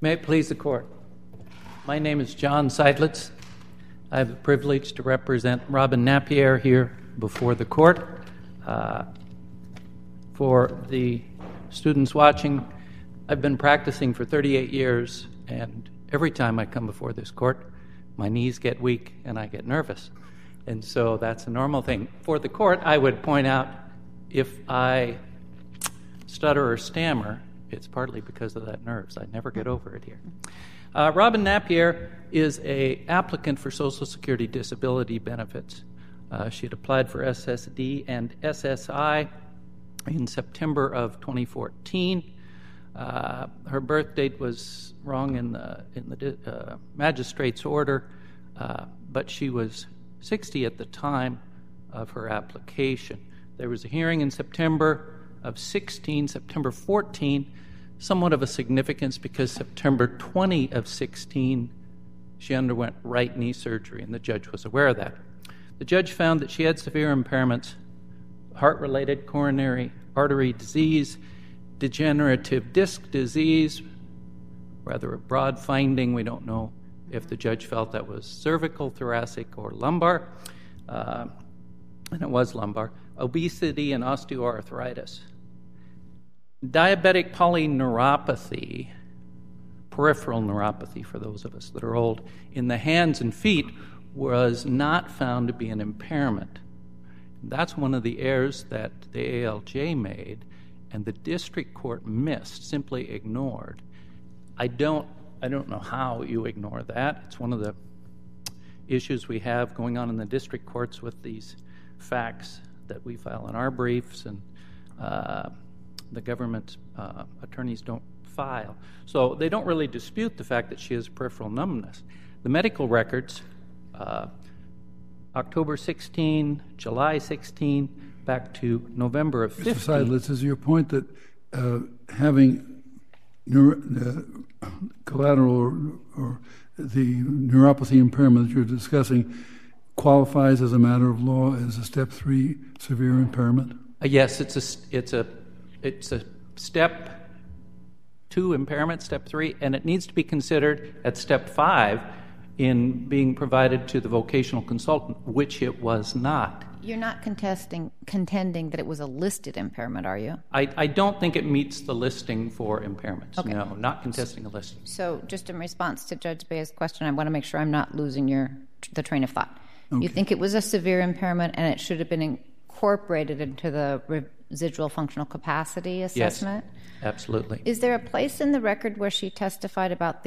May it please the Court. My name is John Seidlitz. I have the privilege to represent Robin Napier here before the Court. For the students watching, I've been practicing for 38 years, and every time I come before this Court, my knees get weak and I get nervous. And so that's a normal thing. For the Court, I would point out if I stutter or stammer, it's partly because of that nerves. I never get over it here. Robin Napier is an applicant for Social Security disability benefits. She had applied for SSD and SSI in September of 2014. Her birth date was wrong in the magistrate's order, but she was 60 at the time of her application. There was a hearing in September of 16, September 14, somewhat of a significance because September 20 of 16, she underwent right knee surgery, and the judge was aware of that. The judge found that she had severe impairments, heart-related coronary artery disease, degenerative disc disease, rather a broad finding. We don't know if the judge felt that was cervical, thoracic, or lumbar, and it was lumbar, obesity, and osteoarthritis. Diabetic polyneuropathy, peripheral neuropathy for those of us that are old, in the hands and feet was not found to be an impairment. That's one of the errors that the ALJ made and the district court missed, simply ignored. I don't know how you ignore that. It's one of the issues we have going on in the district courts with these facts that we file in our briefs and the government attorneys don't file. So they don't really dispute the fact that she has peripheral numbness. The medical records, October 16, July 16, back to November of 15. Mr. Seidlitz, is your point that having collateral or the neuropathy impairment that you're discussing qualifies as a matter of law as a Step 3 severe impairment? Yes, it's a Step 2 impairment, Step 3, and it needs to be considered at Step 5 in being provided to the vocational consultant, which it was not. You're not contending that it was a listed impairment, are you? I don't think it meets the listing for impairments. Okay. No, not contesting a listing. So just in response to Judge Bea's question, I want to make sure I'm not losing the train of thought. Okay. You think it was a severe impairment and it should have been incorporated into the residual functional capacity assessment? Yes, absolutely. Is there a place in the record where she testified about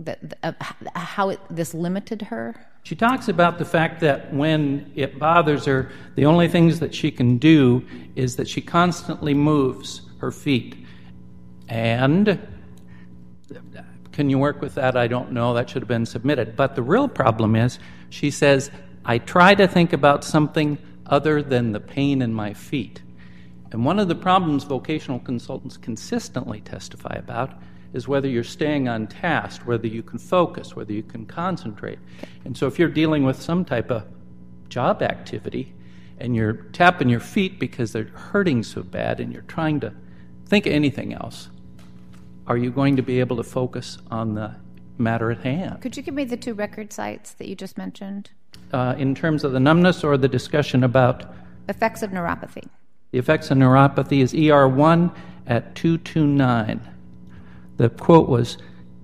how this limited her? She talks about the fact that when it bothers her, the only things that she can do is that she constantly moves her feet. And can you work with that? I don't know. That should have been submitted. But the real problem is, she says, I try to think about something other than the pain in my feet. And one of the problems vocational consultants consistently testify about is whether you're staying on task, whether you can focus, whether you can concentrate. And so if you're dealing with some type of job activity and you're tapping your feet because they're hurting so bad and you're trying to think of anything else, are you going to be able to focus on the matter at hand? Could you give me the 2 record sites that you just mentioned? In terms of the numbness or the discussion about? Effects of neuropathy. The effects of neuropathy is ER1 at 229. The quote was,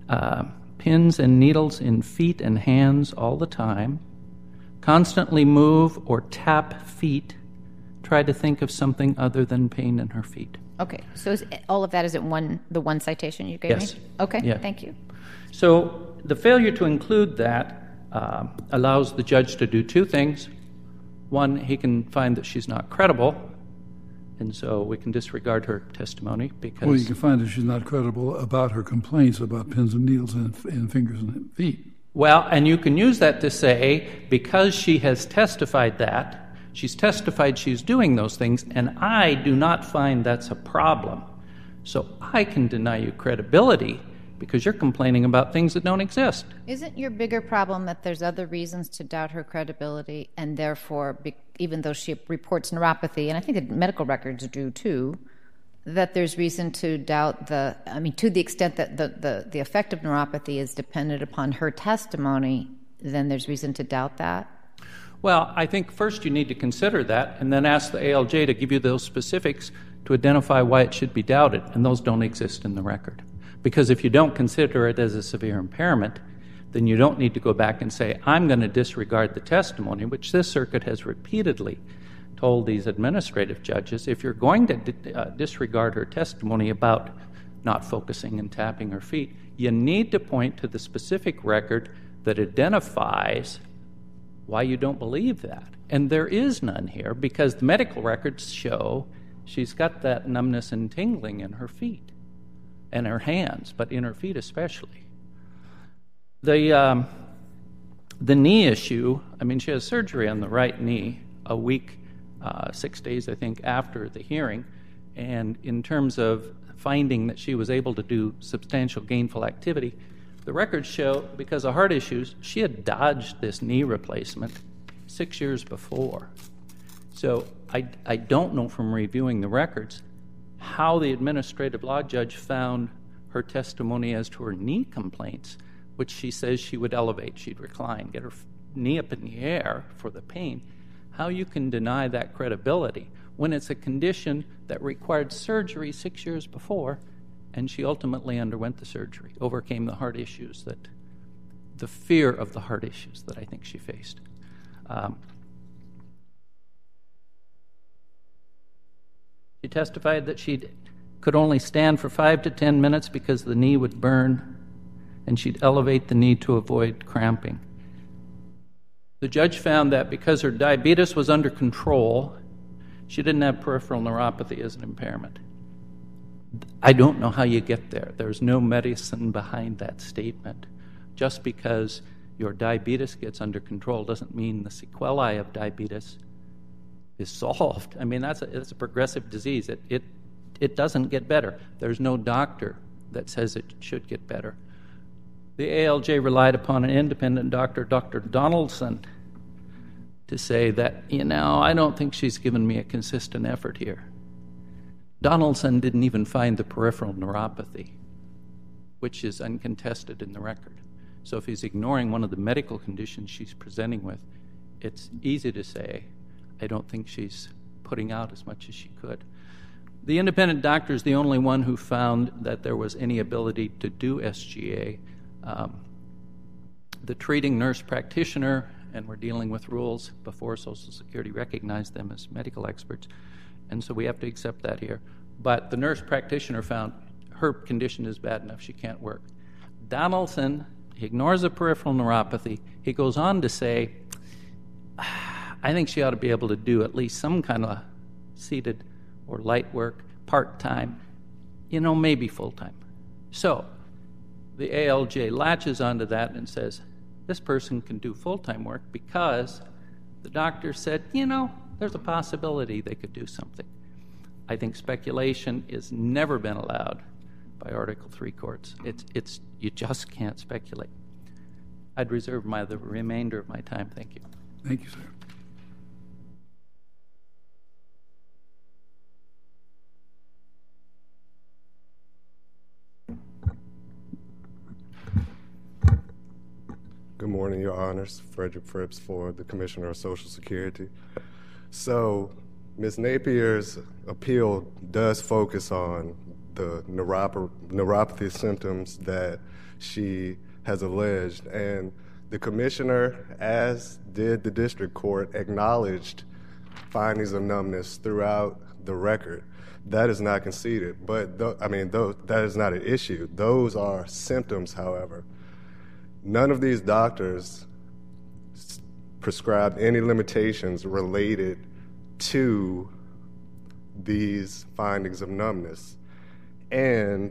pins and needles in feet and hands all the time, constantly move or tap feet, try to think of something other than pain in her feet. Okay, so all of that is in the one citation you gave me? Yes. Okay, yeah. Thank you. So the failure to include that allows the judge to do 2 things. One, he can find that she's not credible, and so we can disregard her testimony because... Well, you can find that she's not credible about her complaints about pins and needles in fingers and feet. Well, and you can use that to say, because she has testified that, she's testified she's doing those things, and I do not find that's a problem. So I can deny you credibility because you're complaining about things that don't exist. Isn't your bigger problem that there's other reasons to doubt her credibility, and therefore, even though she reports neuropathy, and I think the medical records do too, that there's reason to doubt to the extent that the effect of neuropathy is dependent upon her testimony, then there's reason to doubt that? Well, I think first you need to consider that and then ask the ALJ to give you those specifics to identify why it should be doubted, and those don't exist in the record. Because if you don't consider it as a severe impairment, then you don't need to go back and say, I'm going to disregard the testimony, which this circuit has repeatedly told these administrative judges. If you're going to disregard her testimony about not focusing and tapping her feet, you need to point to the specific record that identifies why you don't believe that. And there is none here, because the medical records show she's got that numbness and tingling in her feet and her hands, but in her feet especially. The knee issue, she has surgery on the right knee a week, 6 days, I think, after the hearing. And in terms of finding that she was able to do substantial gainful activity, the records show, because of heart issues, she had dodged this knee replacement 6 years before. So I don't know from reviewing the records how the administrative law judge found her testimony as to her knee complaints, which she says she would elevate, she'd recline, get her knee up in the air for the pain. How you can deny that credibility when it's a condition that required surgery 6 years before, and she ultimately underwent the surgery, overcame the heart issues, the fear of the heart issues that I think she faced. She testified that she could only stand for 5 to 10 minutes because the knee would burn, and she'd elevate the knee to avoid cramping. The judge found that because her diabetes was under control, she didn't have peripheral neuropathy as an impairment. I don't know how you get there. There's no medicine behind that statement. Just because your diabetes gets under control doesn't mean the sequelae of diabetes is solved. It's a progressive disease. It doesn't get better. There's no doctor that says it should get better. The ALJ relied upon an independent doctor, Dr. Donaldson, to say that, I don't think she's given me a consistent effort here. Donaldson didn't even find the peripheral neuropathy, which is uncontested in the record. So if he's ignoring one of the medical conditions she's presenting with, it's easy to say, I don't think she's putting out as much as she could. The independent doctor is the only one who found that there was any ability to do SGA. The treating nurse practitioner, and we're dealing with rules before Social Security recognized them as medical experts, and so we have to accept that here. But the nurse practitioner found her condition is bad enough, she can't work. Donaldson, he ignores the peripheral neuropathy. He goes on to say, I think she ought to be able to do at least some kind of seated or light work, part-time, maybe full-time. So the ALJ latches onto that and says, this person can do full-time work because the doctor said, there's a possibility they could do something. I think speculation is never been allowed by Article III courts. You just can't speculate. I'd reserve the remainder of my time. Thank you. Thank you, sir. Good morning, Your Honors. Frederick Fripps for the Commissioner of Social Security. So, Ms. Napier's appeal does focus on the neuropathy symptoms that she has alleged, and the Commissioner, as did the District Court, acknowledged findings of numbness throughout the record. That is not conceded, but that is not an issue. Those are symptoms, however. None of these doctors prescribed any limitations related to these findings of numbness. And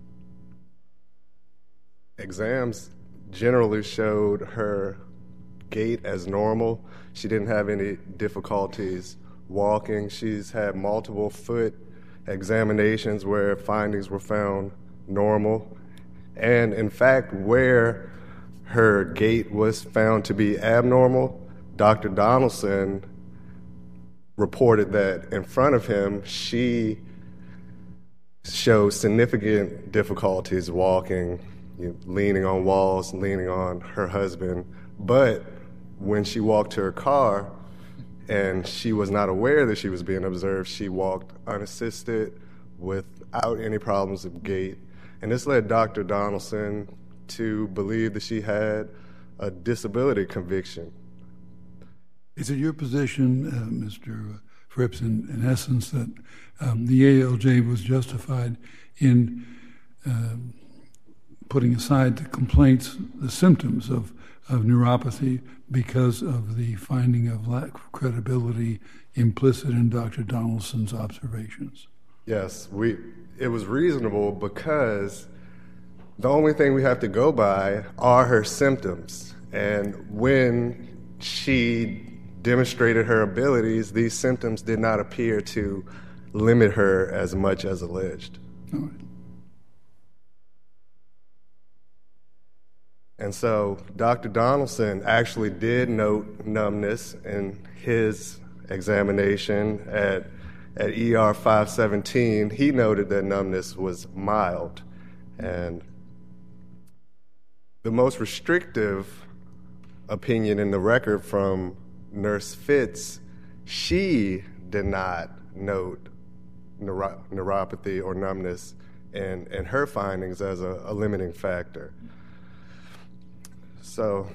exams generally showed her gait as normal. She didn't have any difficulties walking. She's had multiple foot examinations where findings were found normal. And in fact, where her gait was found to be abnormal, Dr. Donaldson reported that in front of him, she showed significant difficulties walking, leaning on walls, leaning on her husband. But when she walked to her car and she was not aware that she was being observed, she walked unassisted without any problems of gait. And this led Dr. Donaldson to believe that she had a disability conviction. Is it your position, Mr. Fripps, in essence, that the ALJ was justified in putting aside the complaints, the symptoms of neuropathy because of the finding of lack of credibility implicit in Dr. Donaldson's observations? Yes, it was reasonable because the only thing we have to go by are her symptoms. And when she demonstrated her abilities, these symptoms did not appear to limit her as much as alleged. All right. And so Dr. Donaldson actually did note numbness in his examination at ER 517. He noted that numbness was mild. And the most restrictive opinion in the record from Nurse Fitz, she did not note neuropathy or numbness in her findings as a limiting factor. So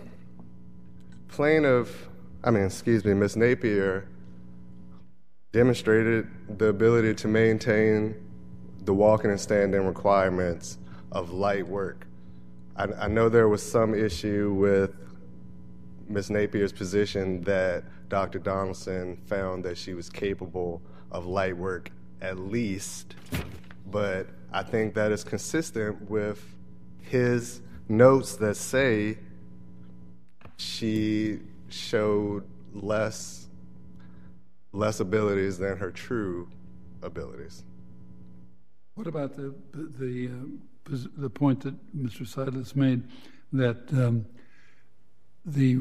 Ms. Napier demonstrated the ability to maintain the walking and standing requirements of light work. I know there was some issue with Ms. Napier's position that Dr. Donaldson found that she was capable of light work at least, but I think that is consistent with his notes that say she showed less abilities than her true abilities. What about the point that Mr. Seidlitz made that the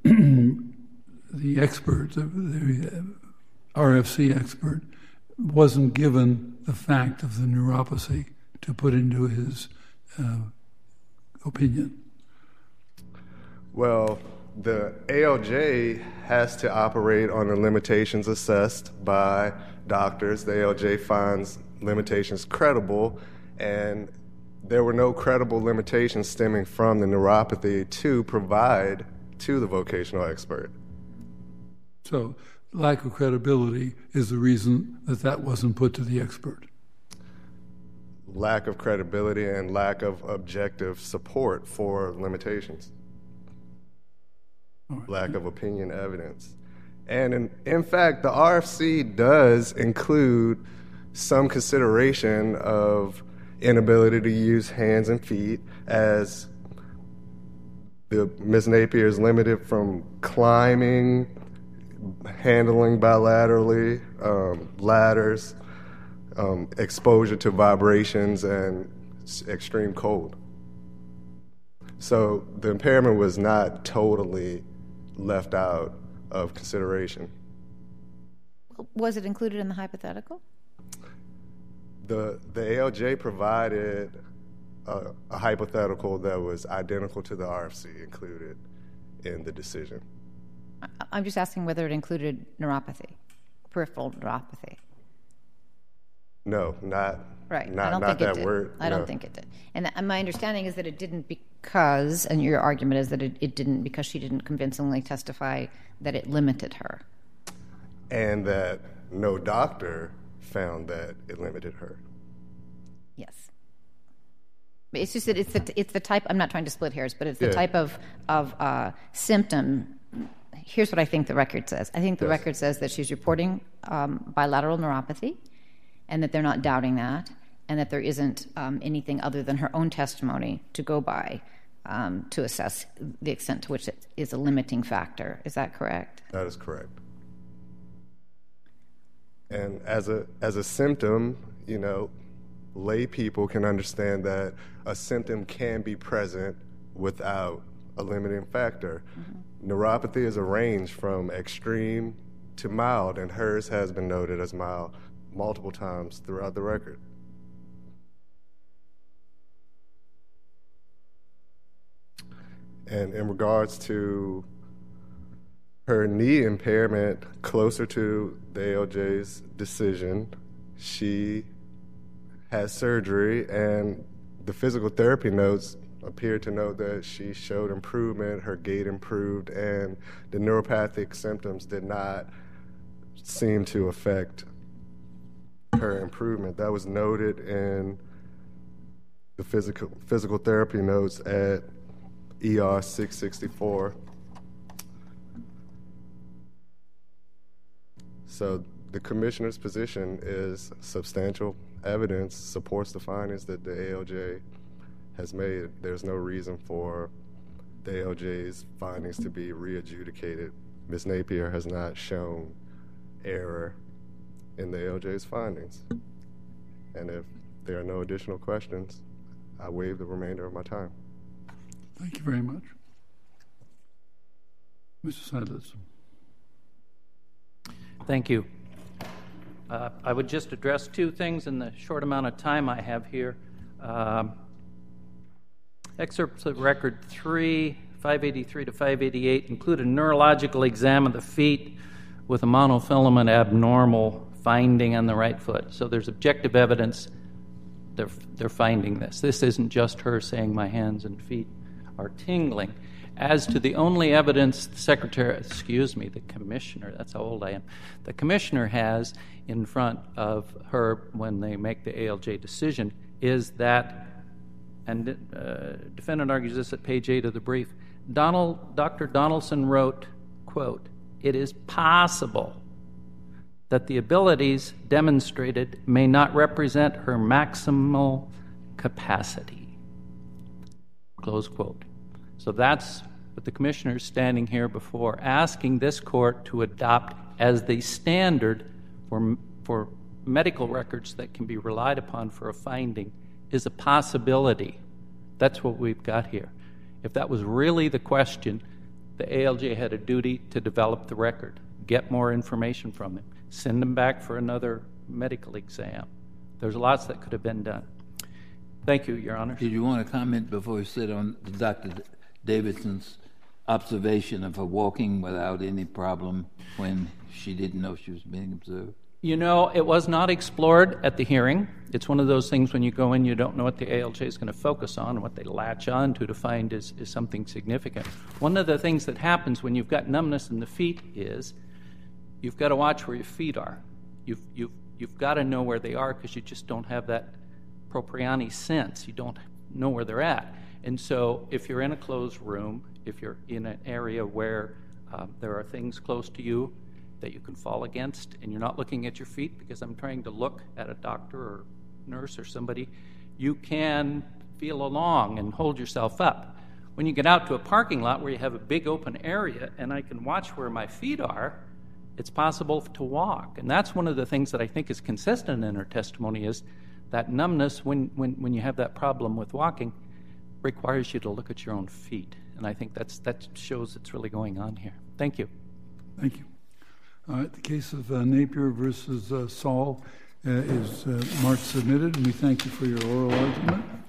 expert, the RFC expert, wasn't given the fact of the neuropathy to put into his opinion? Well, the ALJ has to operate on the limitations assessed by doctors. The ALJ finds limitations credible, and there were no credible limitations stemming from the neuropathy to provide to the vocational expert. So lack of credibility is the reason that wasn't put to the expert. Lack of credibility and lack of objective support for limitations. Right. Lack of opinion evidence. And in fact, the RFC does include some consideration of inability to use hands and feet, as Ms. Napier is limited from climbing, handling bilaterally, ladders, exposure to vibrations, and extreme cold. So the impairment was not totally left out of consideration. Was it included in the hypothetical? The ALJ provided a hypothetical that was identical to the RFC included in the decision. I'm just asking whether it included neuropathy, peripheral neuropathy. No, not right. Not that word. I don't think it did. And my understanding is that it didn't because, and your argument is that it didn't because she didn't convincingly testify that it limited her. And that no doctor found that it limited her. Yes. It's just that it's the type, I'm not trying to split hairs, but it's the type of symptom. Here's what I think the record says. I think the record says that she's reporting bilateral neuropathy, and that they're not doubting that, and that there isn't anything other than her own testimony to go by to assess the extent to which it is a limiting factor. Is that correct? That is correct. And as a symptom, lay people can understand that a symptom can be present without a limiting factor. Mm-hmm. Neuropathy is a range from extreme to mild, and hers has been noted as mild multiple times throughout the record. And in regards to her knee impairment, closer to the ALJ's decision, she had surgery, and the physical therapy notes appeared to note that she showed improvement, her gait improved, and the neuropathic symptoms did not seem to affect her improvement. That was noted in the physical therapy notes at ER 664. So the commissioner's position is substantial evidence supports the findings that the ALJ has made. There's no reason for the ALJ's findings to be re-adjudicated. Ms. Napier has not shown error in the ALJ's findings. And if there are no additional questions, I waive the remainder of my time. Thank you very much. Mr. Seidlitz. Thank you. I would just address two things in the short amount of time I have here. Excerpts of Record 3, 583 to 588 include a neurological exam of the feet with a monofilament abnormal finding on the right foot. So there's objective evidence they're finding this. This isn't just her saying my hands and feet are tingling. As to the only evidence the commissioner, that's how old I am, the commissioner has in front of her when they make the ALJ decision is that, and defendant argues this at page 8 of the brief, Dr. Donaldson wrote, quote, "It is possible that the abilities demonstrated may not represent her maximal capacity," close quote. So that's what the commissioner is standing here before, asking this court to adopt as the standard for medical records that can be relied upon for a finding is a possibility. That's what we've got here. If that was really the question, the ALJ had a duty to develop the record, get more information from him, send him back for another medical exam. There's lots that could have been done. Thank you, Your Honor. Did you want to comment before we sit on Dr. Davidson's observation of her walking without any problem when she didn't know she was being observed? You know, it was not explored at the hearing. It's one of those things when you go in, you don't know what the ALJ is going to focus on and what they latch on to find is something significant. One of the things that happens when you've got numbness in the feet is you've got to watch where your feet are. You've got to know where they are because you just don't have that proprione sense. You don't know where they're at. And so if you're in a closed room, if you're in an area where there are things close to you that you can fall against and you're not looking at your feet because I'm trying to look at a doctor or nurse or somebody, you can feel along and hold yourself up. When you get out to a parking lot where you have a big open area and I can watch where my feet are, it's possible to walk. And that's one of the things that I think is consistent in her testimony is that numbness when you have that problem with walking requires you to look at your own feet. And I think that shows it's really going on here. Thank you. Thank you. All right, the case of Napier versus Saul is marked submitted, and we thank you for your oral argument.